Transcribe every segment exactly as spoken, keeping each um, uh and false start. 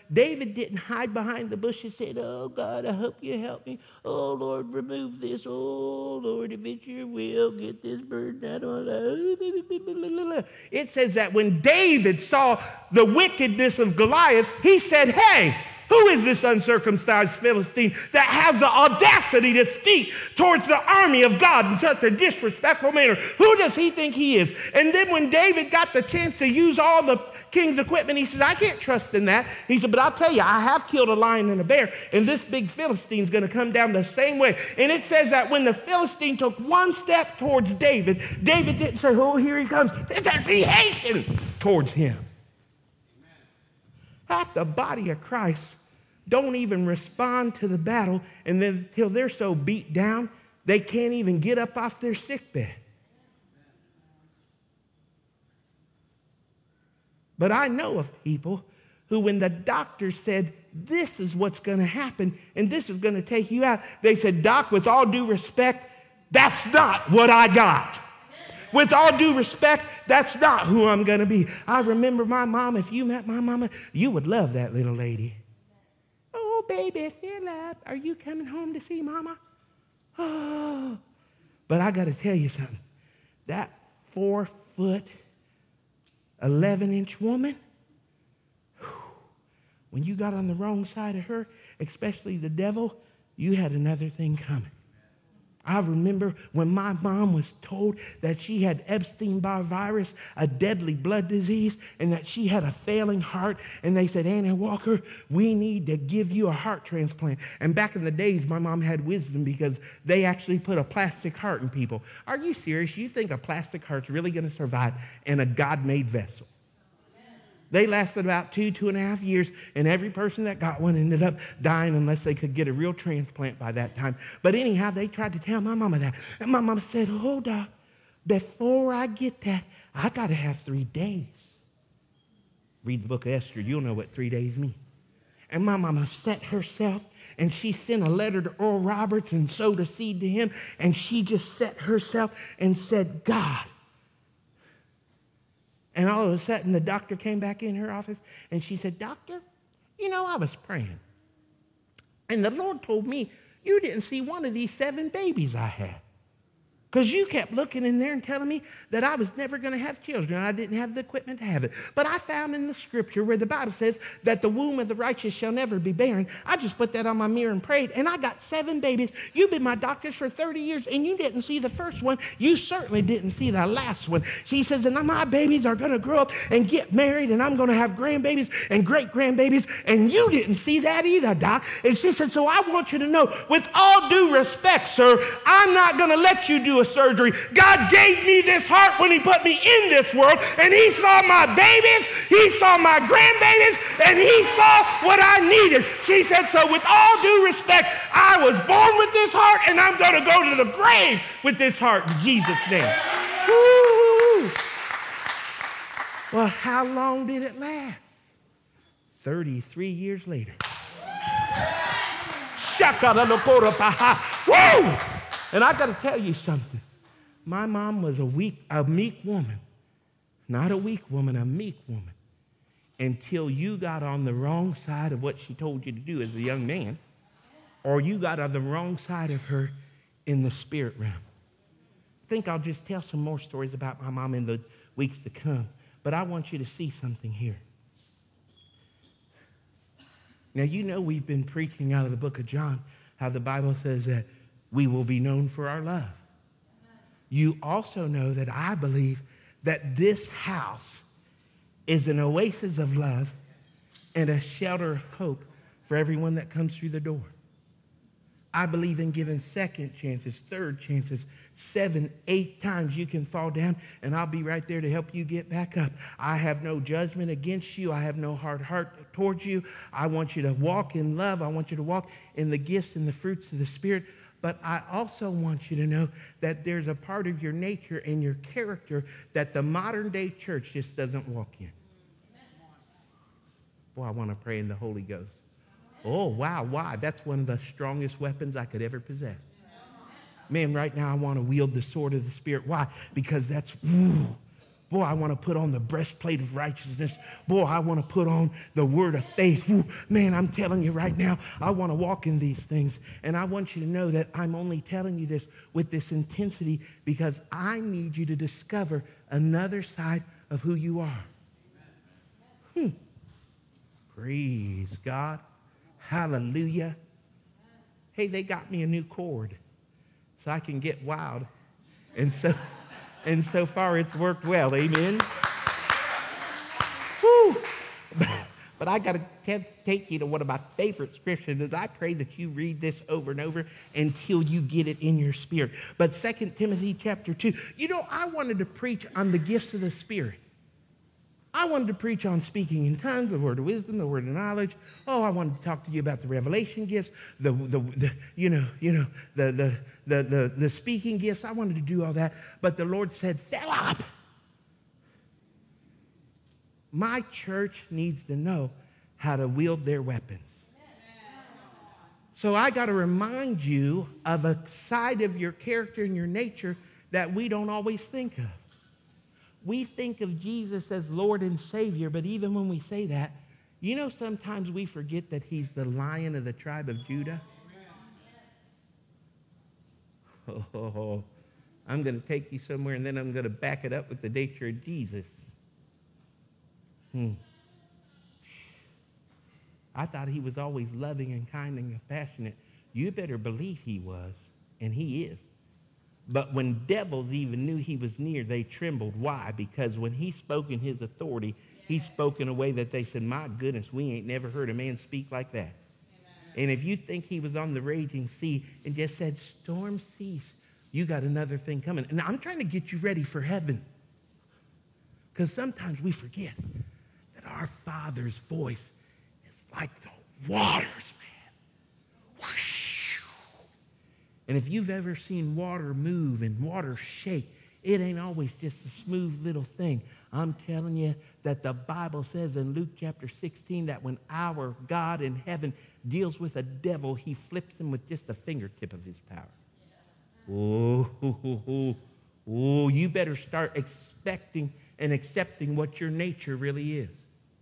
David didn't hide behind the bush and said, oh, God, I hope you help me. Oh, Lord, remove this. Oh, Lord, if it's your will, get this burden out of my. It says that when David saw the wickedness of Goliath, he said, hey, who is this uncircumcised Philistine that has the audacity to speak towards the army of God in such a disrespectful manner? Who does he think he is? And then when David got the chance to use all the king's equipment, he says, I can't trust in that. He said, but I'll tell you, I have killed a lion and a bear, and this big Philistine's going to come down the same way. And it says that when the Philistine took one step towards David, David didn't say, oh, here he comes. It says he hastened towards him. Amen. Half the body of Christ don't even respond to the battle, and then until they're so beat down, they can't even get up off their sick bed. But I know of people who, when the doctor said, this is what's going to happen, and this is going to take you out, they said, Doc, with all due respect, that's not what I got. With all due respect, that's not who I'm going to be. I remember my mom. If you met my mama, you would love that little lady. Oh, baby, Philip, are you coming home to see Mama? Oh. But I got to tell you something. That four foot, eleven inch woman, when you got on the wrong side of her, especially the devil, you had another thing coming. I remember when my mom was told that she had Epstein-Barr virus, a deadly blood disease, and that she had a failing heart, and they said, Annie Walker, we need to give you a heart transplant. And back in the days, my mom had wisdom because they actually put a plastic heart in people. Are you serious? You think a plastic heart's really going to survive in a God-made vessel? They lasted about two, two and a half years, and every person that got one ended up dying unless they could get a real transplant by that time. But anyhow, they tried to tell my mama that. And my mama said, oh, Doc, before I get that, I got to have three days. Read the book of Esther. You'll know what three days mean. And my mama set herself, and she sent a letter to Earl Roberts and sowed a seed to him, and she just set herself and said, God. And all of a sudden, the doctor came back in her office, and she said, Doctor, you know, I was praying. And the Lord told me you didn't see one of these seven babies I had. Because you kept looking in there and telling me that I was never going to have children. I didn't have the equipment to have it. But I found in the scripture where the Bible says that the womb of the righteous shall never be barren. I just put that on my mirror and prayed, and I got seven babies. You've been my doctors for thirty years, and you didn't see the first one. You certainly didn't see the last one. She says, and my babies are going to grow up and get married, and I'm going to have grandbabies and great-grandbabies, and you didn't see that either, Doc. And she said, so I want you to know, with all due respect, sir, I'm not going to let you do a surgery. God gave me this heart when he put me in this world, and he saw my babies, he saw my grandbabies, and he saw what I needed. She said, so with all due respect, I was born with this heart, and I'm going to go to the grave with this heart in Jesus' name. Woo-hoo. Well, how long did it last? thirty-three years later. Woo! And I got to tell you something. My mom was a weak, a meek woman. Not a weak woman, a meek woman. Until you got on the wrong side of what she told you to do as a young man, or you got on the wrong side of her in the spirit realm. I think I'll just tell some more stories about my mom in the weeks to come. But I want you to see something here. Now, you know we've been preaching out of the book of John, how the Bible says that we will be known for our love. You also know that I believe that this house is an oasis of love and a shelter of hope for everyone that comes through the door. I believe in giving second chances, third chances, seven, eight times you can fall down, and I'll be right there to help you get back up. I have no judgment against you. I have no hard heart towards you. I want you to walk in love. I want you to walk in the gifts and the fruits of the Spirit. But I also want you to know that there's a part of your nature and your character that the modern day church just doesn't walk in. Boy, I want to pray in the Holy Ghost. Oh, wow, why? That's one of the strongest weapons I could ever possess. Man, right now I want to wield the sword of the Spirit. Why? Because that's, ooh, Boy, I want to put on the breastplate of righteousness. Boy, I want to put on the word of faith. Ooh, man, I'm telling you right now, I want to walk in these things. And I want you to know that I'm only telling you this with this intensity because I need you to discover another side of who you are. Hmm. Praise God. Hallelujah. Hey, they got me a new cord so I can get wild. And so... And so far, it's worked well. Amen? Woo! But I got to take you to one of my favorite scriptures, and I pray that you read this over and over until you get it in your spirit. But Second Timothy chapter two, you know, I wanted to preach on the gifts of the Spirit. I wanted to preach on speaking in tongues, the word of wisdom, the word of knowledge. Oh, I wanted to talk to you about the revelation gifts, the, the, the you know, you know, the, the, the, the, the speaking gifts. I wanted to do all that. But the Lord said, Philip, my church needs to know how to wield their weapons. So I got to remind you of a side of your character and your nature that we don't always think of. We think of Jesus as Lord and Savior, but even when we say that, you know, sometimes we forget that he's the Lion of the tribe of Judah. Oh, I'm going to take you somewhere, and then I'm going to back it up with the nature of Jesus. Hmm. I thought he was always loving and kind and compassionate. You better believe he was, and he is. But when devils even knew he was near, they trembled. Why? Because when he spoke in his authority, he spoke in a way that they said, my goodness, we ain't never heard a man speak like that. Amen. And if you think he was on the raging sea and just said, storm cease, you got another thing coming. And I'm trying to get you ready for heaven. Because sometimes we forget that our Father's voice is like the waters, man. Whoosh. And if you've ever seen water move and water shake, it ain't always just a smooth little thing. I'm telling you that the Bible says in Luke chapter sixteen that when our God in heaven deals with a devil, he flips him with just a fingertip of his power. Oh, oh, oh, oh, oh, you better start expecting and accepting what your nature really is.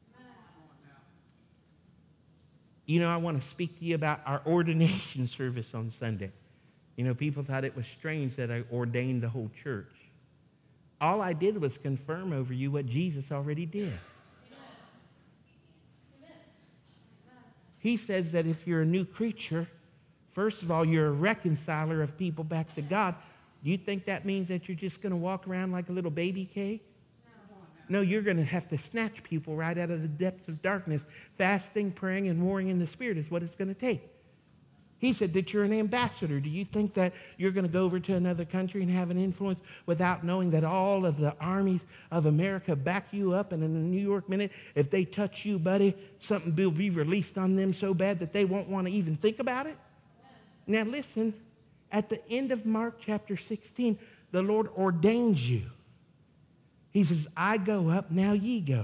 You know, I want to speak to you about our ordination service on Sunday. You know, people thought it was strange that I ordained the whole church. All I did was confirm over you what Jesus already did. He says that if you're a new creature, first of all, you're a reconciler of people back to God. Do you think that means that you're just going to walk around like a little baby cake? No, you're going to have to snatch people right out of the depths of darkness. Fasting, praying, and warring in the Spirit is what it's going to take. He said that you're an ambassador. Do you think that you're going to go over to another country and have an influence without knowing that all of the armies of America back you up? And in the New York Minute, if they touch you, buddy, something will be released on them so bad that they won't want to even think about it? Now listen, at the end of Mark chapter sixteen, the Lord ordains you. He says, I go up, now ye go.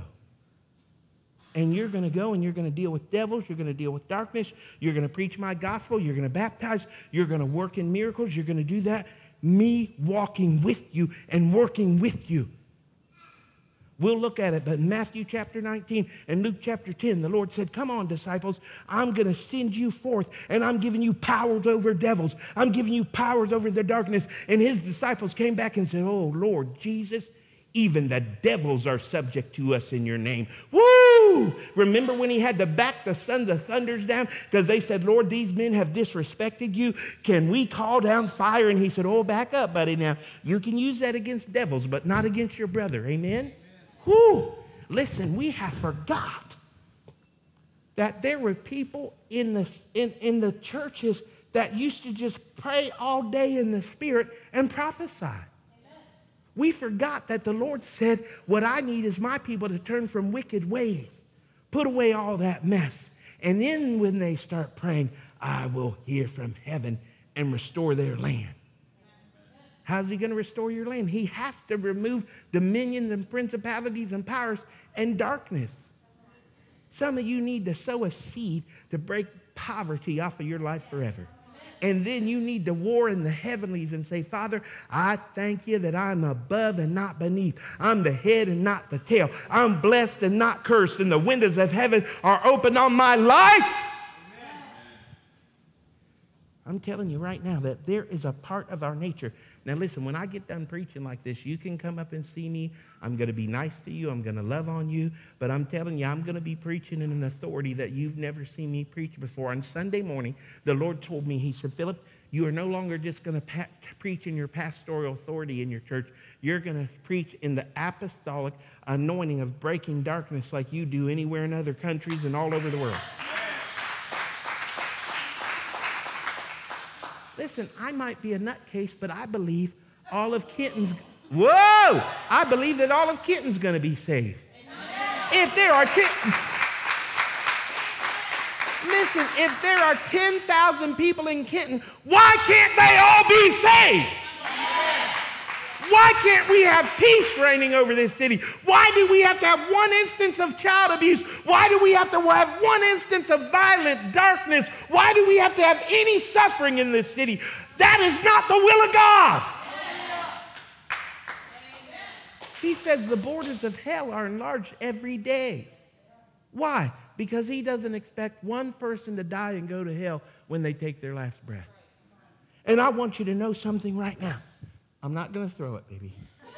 And you're going to go and you're going to deal with devils. You're going to deal with darkness. You're going to preach my gospel. You're going to baptize. You're going to work in miracles. You're going to do that. Me walking with you and working with you. We'll look at it, but in Matthew chapter nineteen and Luke chapter ten, the Lord said, come on, disciples, I'm going to send you forth, and I'm giving you powers over devils. I'm giving you powers over the darkness. And his disciples came back and said, oh, Lord Jesus, even the devils are subject to us in your name. Woo! Remember when he had to back the sons of thunders down because they said, Lord, these men have disrespected you. Can we call down fire? And he said, oh, back up, buddy. Now, you can use that against devils, but not against your brother. Amen? Woo! Listen, we have forgot that there were people in the, in, in the churches that used to just pray all day in the Spirit and prophesy. We forgot that the Lord said, what I need is my people to turn from wicked ways, put away all that mess. And then when they start praying, I will hear from heaven and restore their land. How's he going to restore your land? He has to remove dominions and principalities and powers and darkness. Some of you need to sow a seed to break poverty off of your life forever. And then you need to war in the heavenlies and say, Father, I thank you that I'm above and not beneath. I'm the head and not the tail. I'm blessed and not cursed. And the windows of heaven are open on my life. Amen. I'm telling you right now that there is a part of our nature. Now listen, when I get done preaching like this, you can come up and see me. I'm going to be nice to you. I'm going to love on you. But I'm telling you, I'm going to be preaching in an authority that you've never seen me preach before. On Sunday morning, the Lord told me, he said, Philip, you are no longer just going to pa- preach in your pastoral authority in your church. You're going to preach in the apostolic anointing of breaking darkness like you do anywhere in other countries and all over the world. Listen, I might be a nutcase, but I believe all of Kenton's, whoa! I believe that all of Kenton's going to be saved. Amen. If there are ten, listen, if there are ten thousand people in Kenton, why can't they all be saved? Why can't we have peace reigning over this city? Why do we have to have one instance of child abuse? Why do we have to have one instance of violent darkness? Why do we have to have any suffering in this city? That is not the will of God. He says the borders of hell are enlarged every day. Why? Because he doesn't expect one person to die and go to hell when they take their last breath. And I want you to know something right now. I'm not going to throw it, baby.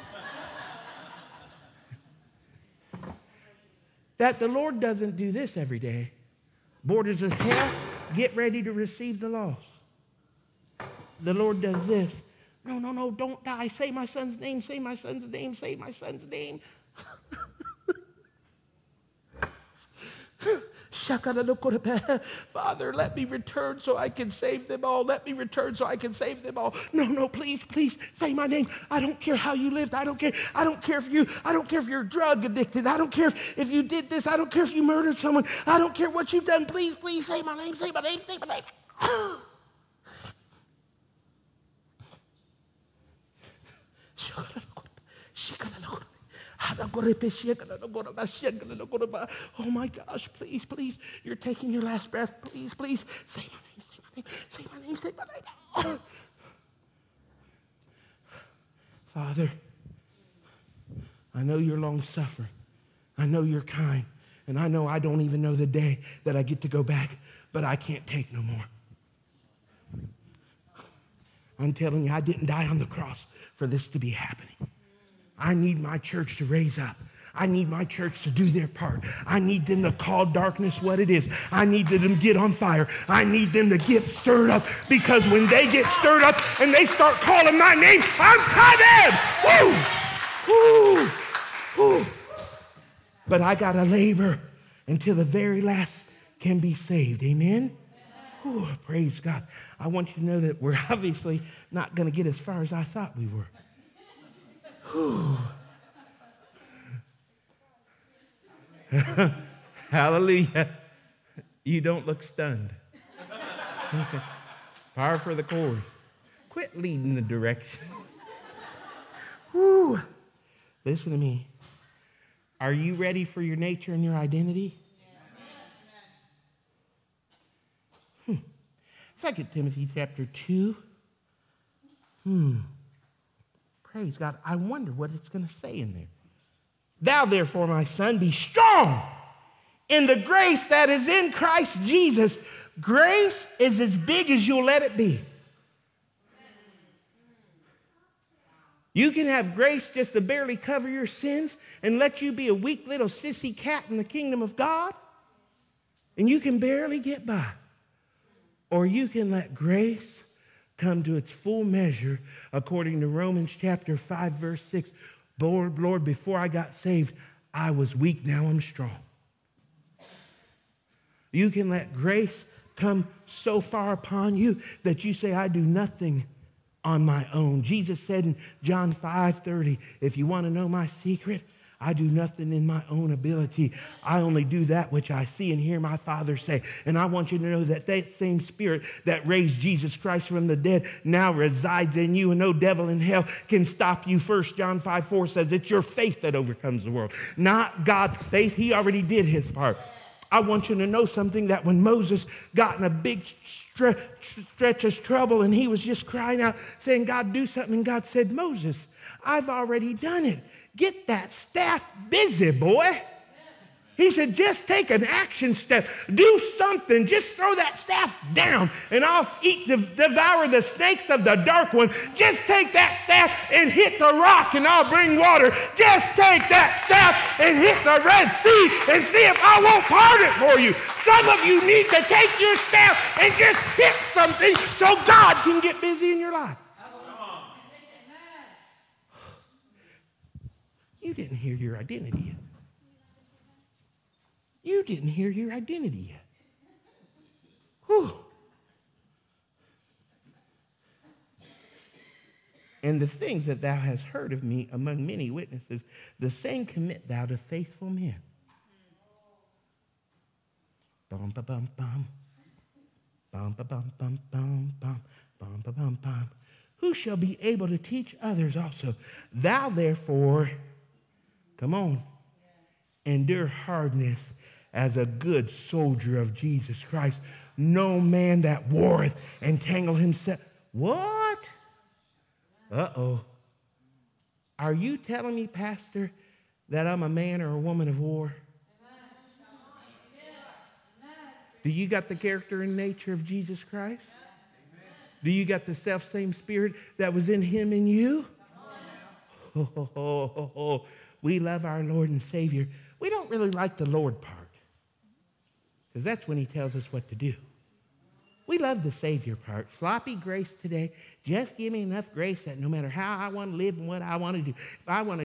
That the Lord doesn't do this every day. Borders of hell, get ready to receive the lost. The Lord does this. No, no, no, don't die. Say my son's name, say my son's name, say my son's name. Father, let me return so I can save them all. Let me return so I can save them all. No, no, please, please say my name. I don't care how you lived. I don't care. I don't care if you, I don't care if you're drug addicted. I don't care if, if you did this. I don't care if you murdered someone. I don't care what you've done. Please, please say my name, say my name, say my name. Oh my gosh, please, please, you're taking your last breath. Please, please, say my name, say my name, say my name, say my name. Father, I know you're long-suffering. I know you're kind. And I know I don't even know the day that I get to go back, but I can't take no more. I'm telling you, I didn't die on the cross for this to be happening. I need my church to raise up. I need my church to do their part. I need them to call darkness what it is. I need them to get on fire. I need them to get stirred up, because when they get stirred up and they start calling my name, I'm coming! Woo! Woo! Woo! But I got to labor until the very last can be saved. Amen? Woo, praise God. I want you to know that we're obviously not going to get as far as I thought we were. Whew. Hallelujah. You don't look stunned. Power for the chorus. Quit leading the direction. Whew. Listen to me. Are you ready for your nature and your identity? Hmm. Second Timothy chapter two. Hmm. Praise God. I wonder what it's going to say in there. Thou therefore, my son, be strong in the grace that is in Christ Jesus. Grace is as big as you'll let it be. You can have grace just to barely cover your sins and let you be a weak little sissy cat in the kingdom of God, and you can barely get by. Or you can let grace come to its full measure according to Romans chapter five, verse six. Lord, Lord, before I got saved, I was weak, now I'm strong. You can let grace come so far upon you that you say, I do nothing on my own. Jesus said in John five thirty, if you want to know my secret, I do nothing in my own ability. I only do that which I see and hear my Father say. And I want you to know that that same Spirit that raised Jesus Christ from the dead now resides in you, and no devil in hell can stop you. First John five four says it's your faith that overcomes the world, not God's faith. He already did his part. I want you to know something, that when Moses got in a big stre- stretch of trouble and he was just crying out, saying, God, do something. And God said, Moses, I've already done it. Get that staff busy, boy. He said, just take an action step. Do something. Just throw that staff down, and I'll eat, devour the snakes of the dark one. Just take that staff and hit the rock, and I'll bring water. Just take that staff and hit the Red Sea and see if I won't part it for you. Some of you need to take your staff and just hit something so God can get busy in your life. You didn't hear your identity yet. You didn't hear your identity yet. Whew. And the things that thou hast heard of me among many witnesses, the same commit thou to faithful men. Bum ba bum bum. Bum ba bum bum bum bum. Bum ba bum bum. Who shall be able to teach others also? Thou therefore, come on, endure hardness as a good soldier of Jesus Christ. No man that warreth entangle himself. What? Uh-oh. Are you telling me, Pastor, that I'm a man or a woman of war? Do you got the character and nature of Jesus Christ? Do you got the self-same spirit that was in him and you? Oh, oh, oh, oh, oh. We love our Lord and Savior. We don't really like the Lord part, because that's when he tells us what to do. We love the Savior part. Sloppy grace today. Just give me enough grace that no matter how I want to live and what I want to do, if I want to